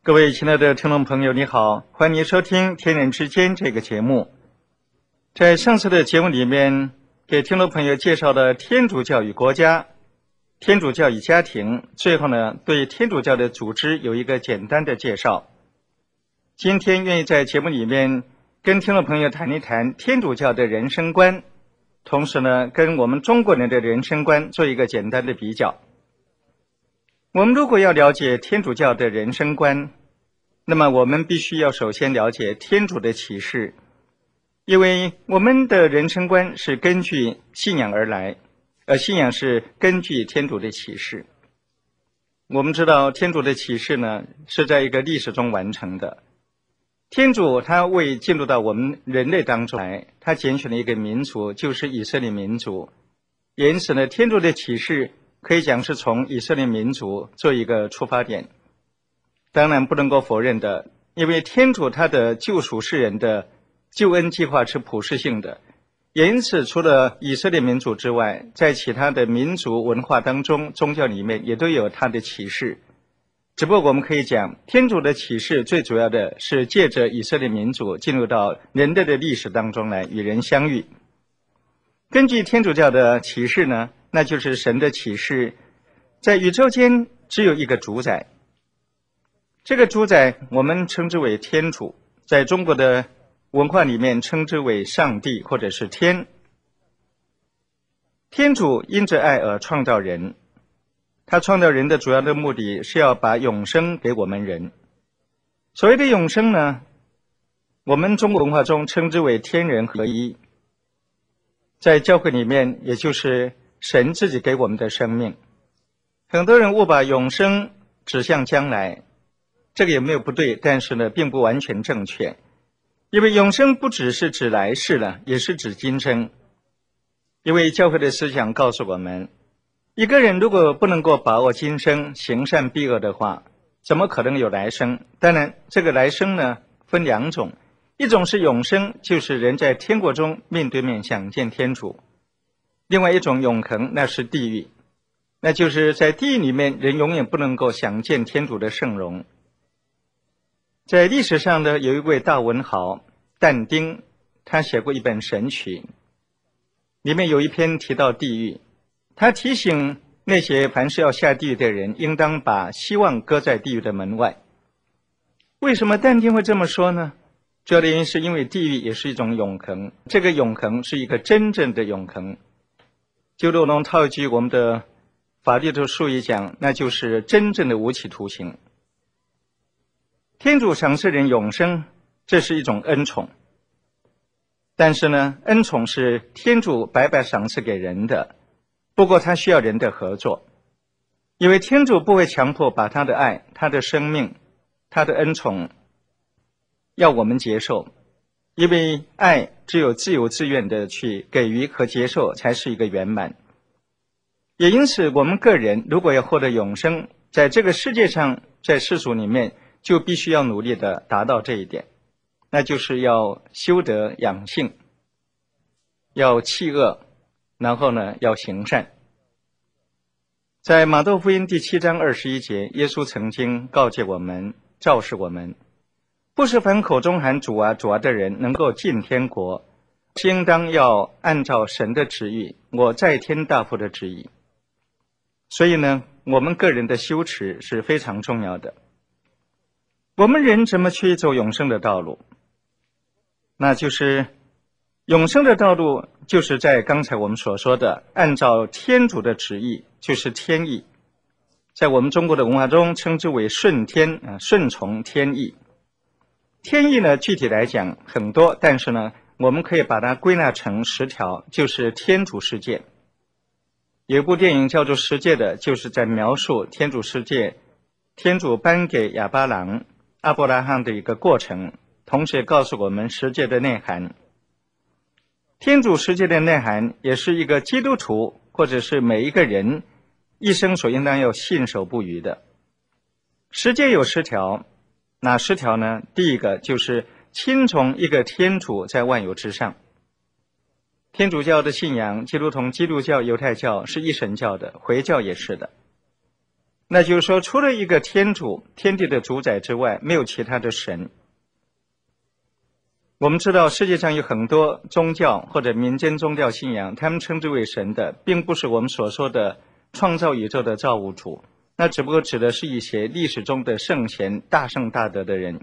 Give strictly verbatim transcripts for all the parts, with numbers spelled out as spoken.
各位亲爱的听众朋友，你好，欢迎您收听《天人之间》这个节目。在上次的节目里面，给听众朋友介绍了天主教与国家、天主教与家庭，最后呢，对天主教的组织有一个简单的介绍。今天愿意在节目里面跟听众朋友谈一谈天主教的人生观，同时呢，跟我们中国人的人生观做一个简单的比较。我们如果要了解天主教的人生观，那么我们必须要首先了解天主的启示，因为我们的人生观是根据信仰而来，而信仰是根据天主的启示。我们知道天主的启示呢，是在一个历史中完成的。天主他为进入到我们人类当中来，他拣选了一个民族，就是以色列民族。因此呢，天主的启示可以讲是从以色列民族做一个出发点。当然不能够否认的，因为天主他的救赎世人的救恩计划是普世性的，因此除了以色列民族之外，在其他的民族文化当中，宗教里面也都有他的启示。只不过我们可以讲，天主的启示最主要的是借着以色列民族进入到人类的历史当中来与人相遇。根据天主教的启示呢，那就是神的启示，在宇宙间只有一个主宰，这个主宰我们称之为天主，在中国的文化里面称之为上帝或者是天。天主因着爱而创造人，他创造人的主要的目的是要把永生给我们人。所谓的永生呢，我们中国文化中称之为天人合一，在教会里面也就是神自己给我们的生命。很多人误把永生指向将来，这个也没有不对，但是呢，并不完全正确。因为永生不只是指来世了，也是指今生。因为教会的思想告诉我们，一个人如果不能够把握今生，行善避恶的话，怎么可能有来生？当然，这个来生呢，分两种，一种是永生，就是人在天国中面对面想见天主；另外一种永恒，那是地狱，那就是在地狱里面，人永远不能够想见天主的圣容。在历史上呢，有一位大文豪但丁，他写过一本神曲，里面有一篇提到地狱，他提醒那些凡是要下地狱的人，应当把希望搁在地狱的门外。为什么但丁会这么说呢？主要的原因是因为地狱也是一种永恒，这个永恒是一个真正的永恒。就如同套一句我们的法律的术语讲，那就是真正的无期徒刑。天主赏赐人永生，这是一种恩宠。但是呢，恩宠是天主白白赏赐给人的，不过他需要人的合作。因为天主不会强迫把他的爱、他的生命、他的恩宠要我们接受，因为爱只有自由自愿的去给予和接受才是一个圆满。也因此，我们个人如果要获得永生，在这个世界上，在世俗里面，就必须要努力的达到这一点，那就是要修德养性，要弃恶，然后呢要行善。在马窦福音第七章二十一节，耶稣曾经告诫我们，昭示我们，不是凡口中喊主啊主啊的人能够进天国，是应当要按照神的旨意，我在天大父的旨意。所以呢，我们个人的修持是非常重要的。我们人怎么去走永生的道路？那就是永生的道路，就是在刚才我们所说的按照天主的旨意，就是天意，在我们中国的文化中称之为顺天，呃、顺从天意。天意呢，具体来讲很多，但是呢，我们可以把它归纳成十条，就是天主世界。有一部电影叫做《世界》的，就是在描述天主世界，天主颁给亚巴郎、阿伯拉罕的一个过程，同时也告诉我们世界的内涵。天主世界的内涵也是一个基督徒或者是每一个人一生所应当要信守不渝的。世界有十条，哪十条呢？第一个就是亲从一个天主在万有之上。天主教的信仰，基督同基督教、犹太教是一神教的，回教也是的。 那就是说，除了一个天主，天地的主宰之外，没有其他的神。我们知道世界上有很多宗教或者民间宗教信仰，他们称之为神的，并不是我们所说的创造宇宙的造物主，那只不过指的是一些历史中的圣贤、大圣大德的人。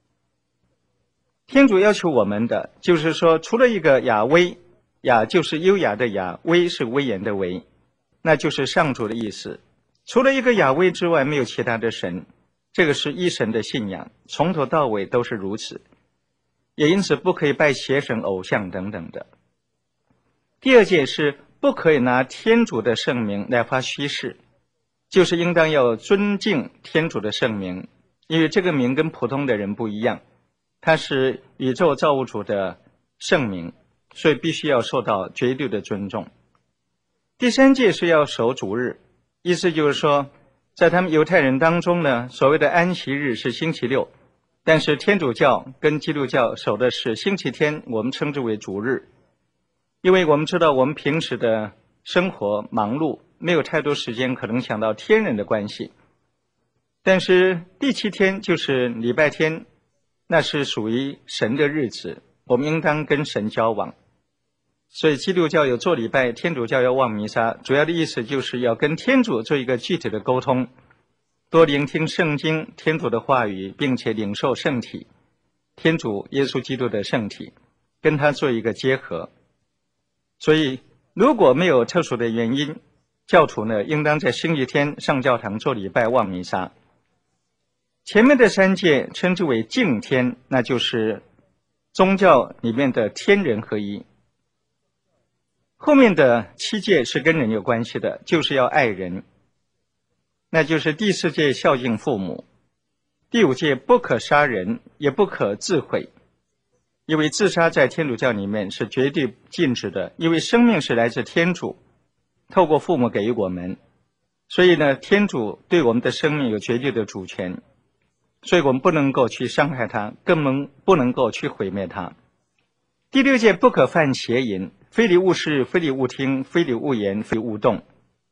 天主要求我们的，就是说，除了一个雅威，雅就是优雅的雅，威是威严的威，那就是上主的意思。除了一个雅威之外，没有其他的神，这个是一神的信仰，从头到尾都是如此。也因此不可以拜邪神、偶像等等的。第二戒是不可以拿天主的圣名来发虚誓，就是应当要尊敬天主的圣名，因为这个名跟普通的人不一样，它是宇宙造物主的圣名，所以必须要受到绝对的尊重。第三戒是要守主日，意思就是说，在他们犹太人当中呢，所谓的安息日是星期六，但是天主教跟基督教守的是星期天，我们称之为主日。因为我们知道我们平时的生活忙碌，没有太多时间可能想到天人的关系，但是第七天就是礼拜天，那是属于神的日子，我们应当跟神交往。所以基督教有做礼拜，天主教要望弥撒，主要的意思就是要跟天主做一个具体的沟通，多聆听圣经天主的话语，并且领受圣体，天主耶稣基督的圣体，跟他做一个结合。所以如果没有特殊的原因，教徒呢应当在星期天上教堂做礼拜望弥撒。前面的三戒称之为敬天，那就是宗教里面的天人合一。后面的七戒是跟人有关系的，就是要爱人，那就是第四戒孝敬父母，第五戒不可杀人，也不可自毁，因为自杀在天主教里面是绝对禁止的，因为生命是来自天主，透过父母给予我们，所以呢，天主对我们的生命有绝对的主权，所以我们不能够去伤害他，更能不能够去毁灭他。第六戒不可犯邪淫，非礼勿视，非礼勿听，非礼勿言，非礼勿动。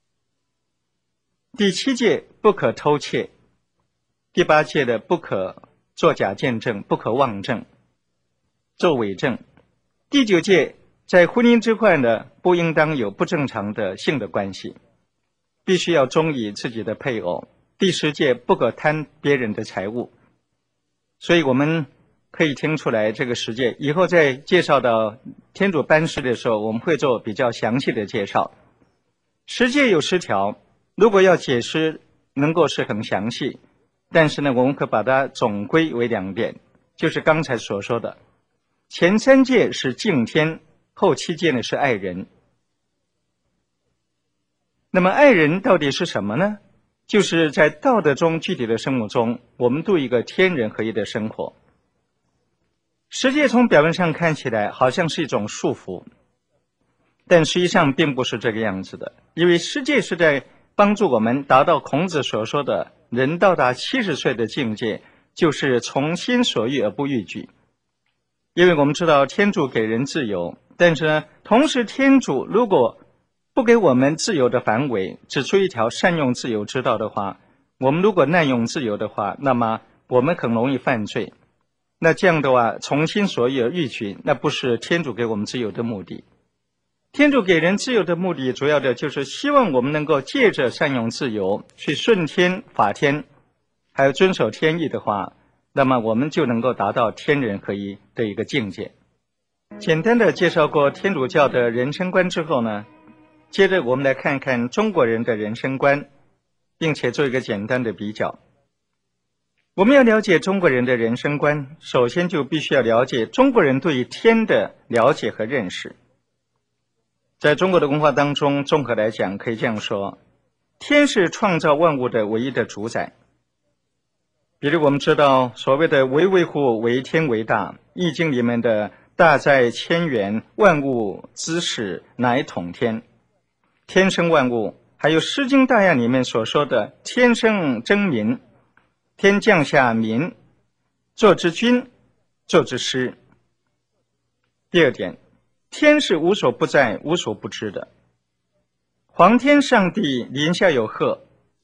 第七戒不可偷窃，第八戒的不可作假见证，不可妄证，作伪证。第九戒在婚姻之外呢，不应当有不正常的性的关系，必须要忠于自己的配偶。第十戒不可贪别人的财物。所以我们可以听出来这个十戒，以后在介绍到天主班师的时候，我们会做比较详细的介绍。十戒有十条，如果要解释能够是很详细，但是呢，我们可把它总归为两点，就是刚才所说的，前三戒是敬天，后七戒呢是爱人。那么爱人到底是什么呢？就是在道德中具体的生活中，我们度一个天人合一的生活。十戒从表面上看起来好像是一种束缚，但实际上并不是这个样子的，因为十戒是在帮助我们达到孔子所说的人到达七十岁的境界，就是从心所欲而不逾矩。因为我们知道天主给人自由，但是呢，同时天主如果不给我们自由的范围，指出一条善用自由之道的话，我们如果滥用自由的话，那么我们很容易犯罪。那这样的话，从心所欲而逾矩，那不是天主给我们自由的目的。天主给人自由的目的，主要的就是希望我们能够借着善用自由，去顺天法天，还有遵守天意的话，那么我们就能够达到天人合一的一个境界。简单的介绍过天主教的人生观之后呢，接着我们来看看中国人的人生观，并且做一个简单的比较。我们要了解中国人的人生观，首先就必须要了解中国人对于天的了解和认识。在中国的文化当中，综合来讲可以这样说，天是创造万物的唯一的主宰。比如我们知道所谓的唯维护为天为大，易经里面的大在千元，万物之始，乃统天，天生万物，还有诗经大雅里面所说的天生真民，天降下民，作之君，作之师。第二点，天是无所不在，无所不知的。皇天上帝临下有鹤，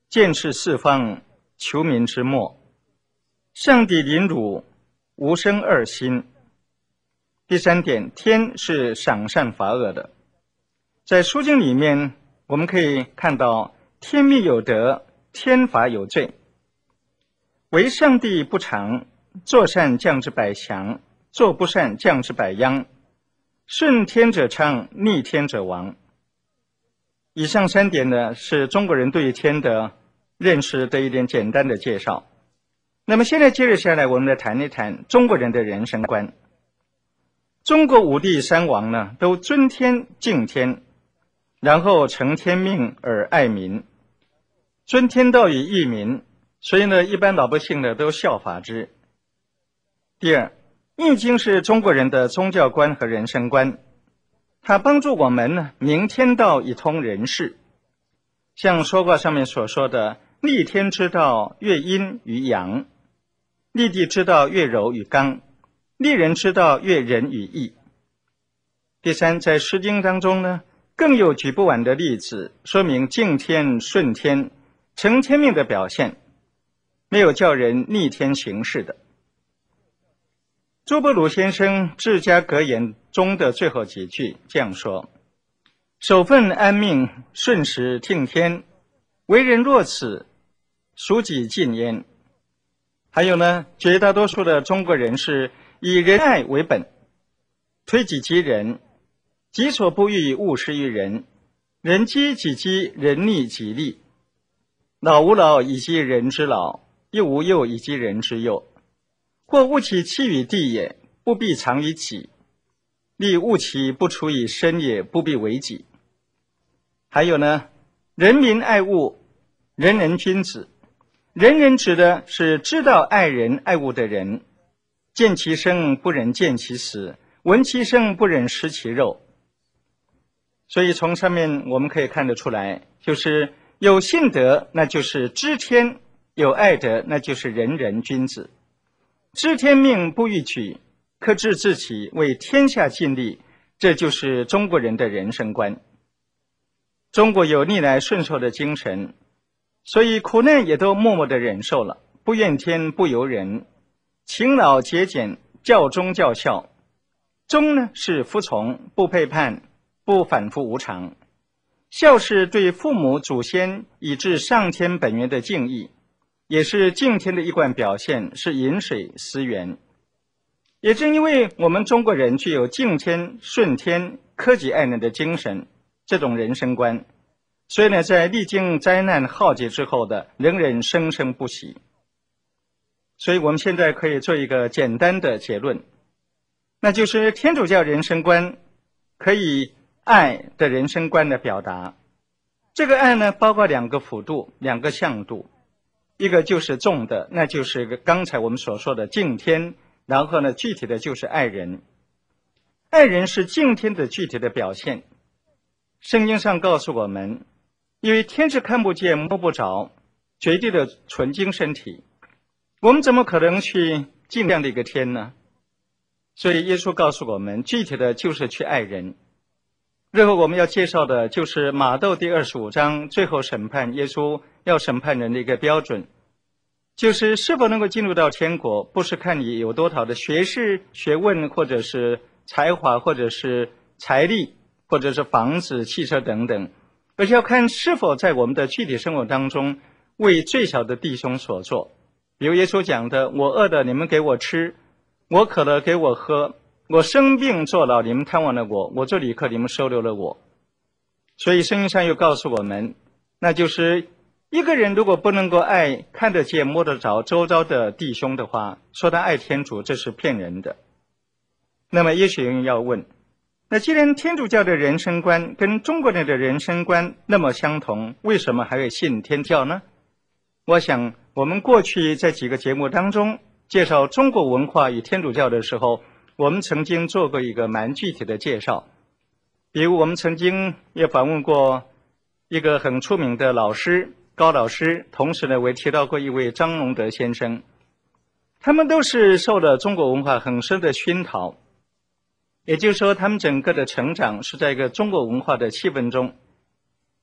见识四方，求民之末。上帝临汝，无生二心。第三点，天是赏善罚恶的。在书经里面，我们可以看到天命有德，天罚有罪。唯上帝不常，做善降之百祥，做不善降之百殃。顺天者昌，逆天者亡。以上三点呢，是中国人对于天的认识的一点简单的介绍。那么现在接着下来，我们来谈一谈中国人的人生观。中国五帝三王呢，都尊天敬天，然后承天命而爱民，尊天道以益民，所以呢，一般老百姓呢都效法之。第二，易经是中国人的宗教观和人生观，它帮助我们呢明天道以通人事。像说卦上面所说的，立天之道越阴于阳，立地之道越柔于刚，立人之道越仁于义。第三，在诗经当中呢，更有举不完的例子，说明敬天顺天承天命的表现，没有叫人逆天行事的。朱伯鲁先生治家格言中的最后几句这样说：守分安命，顺时听天，为人若此，孰己尽焉。还有呢，绝大多数的中国人是以仁爱为本，推己及人，己所不欲，勿施于人，人饥己饥，人利己利。老吾老以及人之老，幼吾幼以及人之幼。或物其弃于地也，不必藏于己；利物其不处以身也，不必为己。还有呢，人民爱物，人人君子。人人指的是知道爱人爱物的人，见其生不忍见其死，闻其声不忍食其肉。所以从上面我们可以看得出来，就是有信德，那就是知天；有爱德，那就是人人君子。知天命不逾矩，克制自己，为天下尽力，这就是中国人的人生观。中国有逆来顺受的精神，所以苦难也都默默地忍受了，不怨天不尤人，勤劳节俭，教忠教孝。忠呢是服从，不背叛，不反复无常。孝是对父母祖先以至上天本源的敬意，也是敬天的一贯表现，是饮水思源。也正因为我们中国人具有敬天顺天科己爱人的精神，这种人生观，所以呢，在历经灾难浩劫之后的仍然生生不息。所以我们现在可以做一个简单的结论，那就是天主教人生观可以爱的人生观的表达。这个爱呢，包括两个辅度，两个向度。一个就是重的，那就是刚才我们所说的敬天，然后呢，具体的就是爱人。爱人是敬天的具体的表现。圣经上告诉我们，因为天是看不见摸不着，绝对的纯净身体，我们怎么可能去敬这样的一个天呢？所以耶稣告诉我们，具体的就是去爱人。日后我们要介绍的就是马窦第二十五章最后审判，耶稣要审判人的一个标准，就是是否能够进入到天国，不是看你有多少的学识、学问，或者是才华，或者是财力，或者是房子、汽车等等，而是要看是否在我们的具体生活当中为最小的弟兄所做。比如耶稣讲的，我饿的你们给我吃，我渴了给我喝，我生病坐牢你们探望了我，我做旅客你们收留了我。所以圣经上又告诉我们，那就是一个人如果不能够爱看得见摸得着周遭的弟兄的话，说他爱天主，这是骗人的。那么也许有人要问，那既然天主教的人生观跟中国人的人生观那么相同，为什么还会信天教呢？我想我们过去在几个节目当中介绍中国文化与天主教的时候，我们曾经做过一个蛮具体的介绍。比如我们曾经也访问过一个很出名的老师高老师，同时呢我也提到过一位张荣德先生，他们都是受了中国文化很深的熏陶，也就是说他们整个的成长是在一个中国文化的气氛中。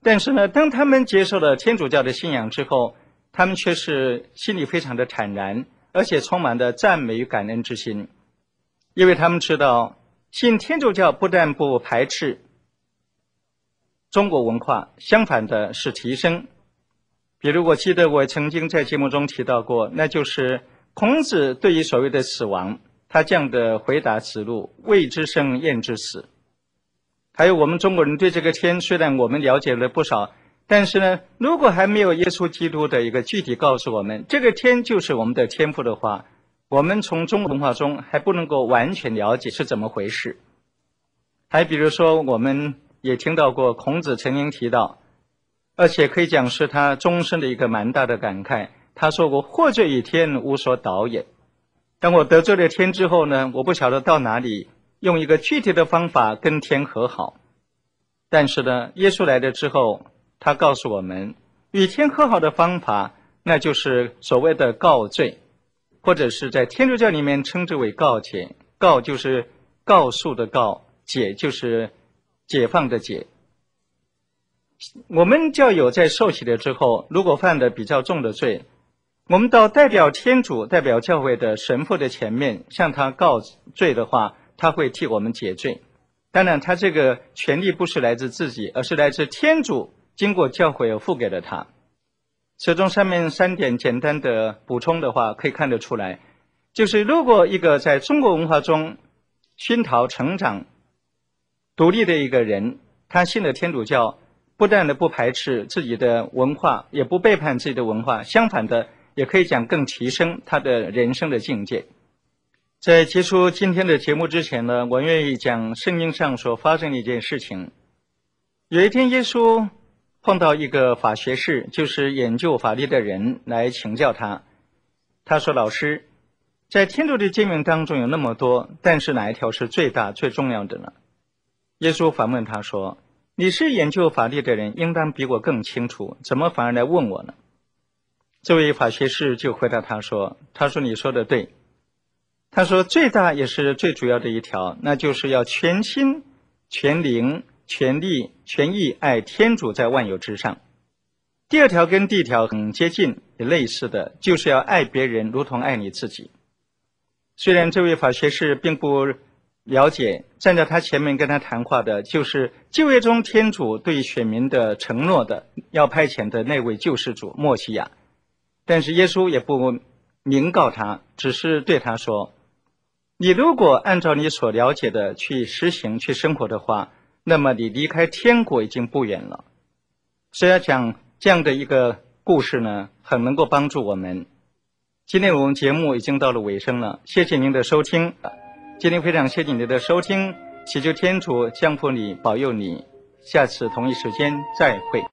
但是呢，当他们接受了天主教的信仰之后，他们却是心里非常的坦然，而且充满了赞美与感恩之心，因为他们知道信天主教不但不排斥中国文化，相反的是提升。比如我记得我曾经在节目中提到过，那就是孔子对于所谓的死亡，他这样的回答子路：未知生，焉知死。还有我们中国人对这个天，虽然我们了解了不少，但是呢，如果还没有耶稣基督的一个具体告诉我们这个天就是我们的天父的话，我们从中国文化中还不能够完全了解是怎么回事。还比如说，我们也听到过孔子曾经提到，而且可以讲是他终身的一个蛮大的感慨，他说过：获罪于天，无所导也。当我得罪了天之后呢，我不晓得到哪里用一个具体的方法跟天和好。但是呢，耶稣来了之后，他告诉我们，与天和好的方法，那就是所谓的告罪，或者是在天主教里面称之为告解。告就是告诉的告，解就是解放的解。我们教友在受洗了之后，如果犯了比较重的罪，我们到代表天主、代表教会的神父的前面向他告罪的话，他会替我们解罪。当然他这个权利不是来自自己，而是来自天主经过教会而付给了他。其中上面三点简单的补充的话，可以看得出来，就是如果一个在中国文化中熏陶成长独立的一个人，他信了天主教，不但的不排斥自己的文化，也不背叛自己的文化，相反的也可以讲更提升他的人生的境界。在结束今天的节目之前呢，我愿意讲圣经上所发生的一件事情。有一天耶稣碰到一个法学士，就是研究法律的人，来请教他。他说：老师，在天主的诫命当中有那么多，但是哪一条是最大最重要的呢？耶稣反问他说：你是研究法律的人，应当比我更清楚，怎么反而来问我呢？这位法学士就回答他说：他说你说的对。他说最大也是最主要的一条，那就是要全心全灵全力全意爱天主在万有之上。第二条跟第一条很接近也类似的，就是要爱别人如同爱你自己。虽然这位法学士并不了解，站在他前面跟他谈话的就是旧约中天主对选民的承诺的要派遣的那位救世主默西亚，但是耶稣也不明告他，只是对他说：你如果按照你所了解的去实行去生活的话，那么你离开天国已经不远了。所以要讲这样的一个故事呢，很能够帮助我们。今天我们节目已经到了尾声了，谢谢您的收听。今天非常谢谢您的收听，祈求天主降福你，保佑你，下次同一时间再会。